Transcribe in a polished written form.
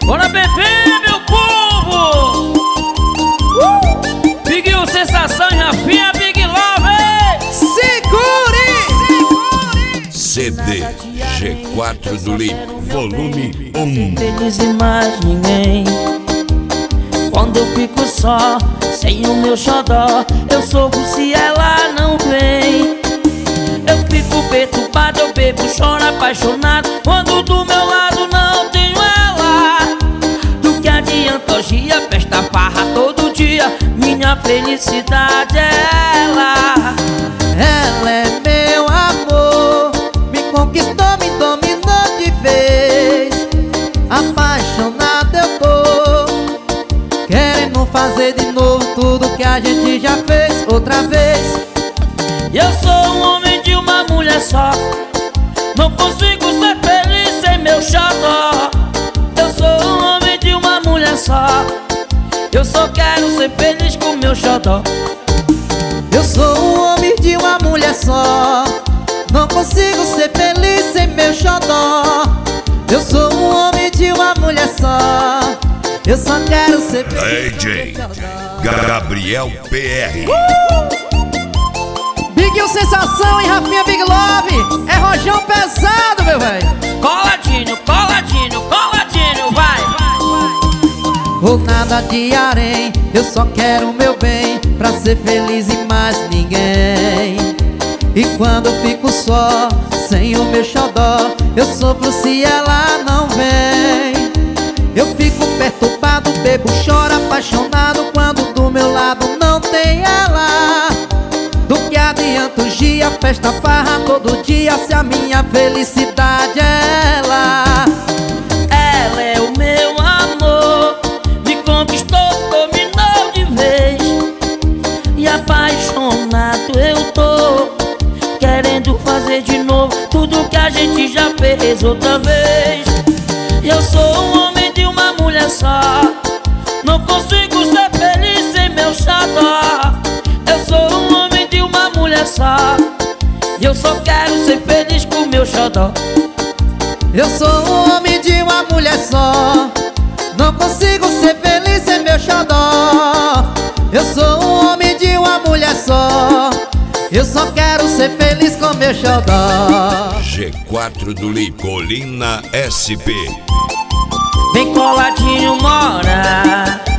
Bora beber, meu povo! Big U, Sensação e Rafinha, Big Love! Segure! CD G4 do Lip, volume 1. Feliz e mais ninguém. Quando eu fico só, sem o meu xodó, eu sofro se ela não vem. Eu fico perturbado, eu bebo, choro apaixonado, quando do meu lado não tenho ela. Do que adianta orgia, festa, farra todo dia, minha felicidade é ela. Ela é meu amor, me conquistou, me dominou de vez. Apaixonado eu tô, querendo fazer de novo tudo que a gente já fez outra vez. Eu sou um homem de uma mulher só, não consigo ser feliz sem meu xodó. Eu sou um homem de uma mulher só, eu só quero ser feliz com meu xodó. Eu sou um homem de uma mulher só, não consigo ser feliz sem meu xodó. Eu sou um homem de uma mulher só, eu só quero ser feliz DJ Gabriel PR. Big U, Sensação e Rafinha, Big Love. É rojão pesado, meu velho. Coladinho, coladinho, coladinho, vai! Ou nada de harém, eu só quero o meu bem, pra ser feliz e mais ninguém. E quando eu fico só, sem o meu xodó, eu sofro se ela não vem. Eu fico perturbado, bebo, choro apaixonado, quando do meu lado não tem ela. Do que adianta o dia, festa, farra todo dia, se a minha felicidade é ela. Ela é o meu amor, me conquistou, dominou de vez. E apaixonado eu tô, querendo fazer de novo tudo que a gente já fez outra vez. Eu sou um homem de uma mulher só, não consigo ser feliz sem meu xodó. Eu sou um homem de uma mulher só, e eu só quero ser feliz com meu xodó. Eu sou um homem de uma mulher só, não consigo ser feliz sem meu xodó. Eu sou um homem de uma mulher só, eu só quero ser feliz com meu xodó. G4 do Lip, Colina SP. Bem coladinho mora